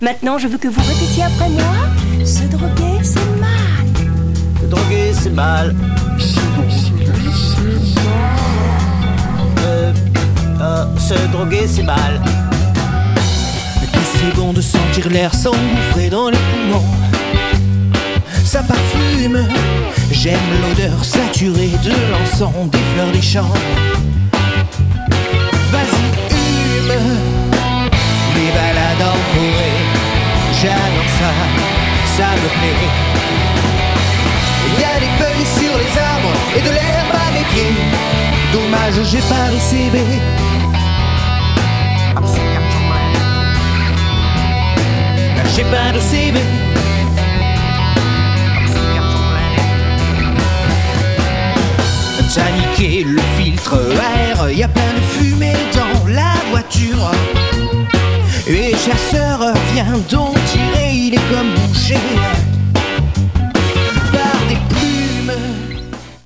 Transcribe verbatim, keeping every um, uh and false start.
Maintenant, je veux que vous répétiez après moi. Se droguer, c'est mal. Se droguer, c'est mal. Euh, euh, se droguer, c'est mal. Que c'est bon de sentir l'air s'engouffrer dans les poumons. Ça parfume. J'aime l'odeur saturée de l'encens, des fleurs des champs. Vas-y, hume les balades en forêt. J'adore ça, ça me plaît. Il y a des feuilles sur les arbres et de l'herbe à mes pieds. Dommage, j'ai pas de C B. J'ai pas de C B. T'as niqué le filtre à air, y a plein de fumée dans la voiture. Et chasseur vient donc tirer, il est comme bouché.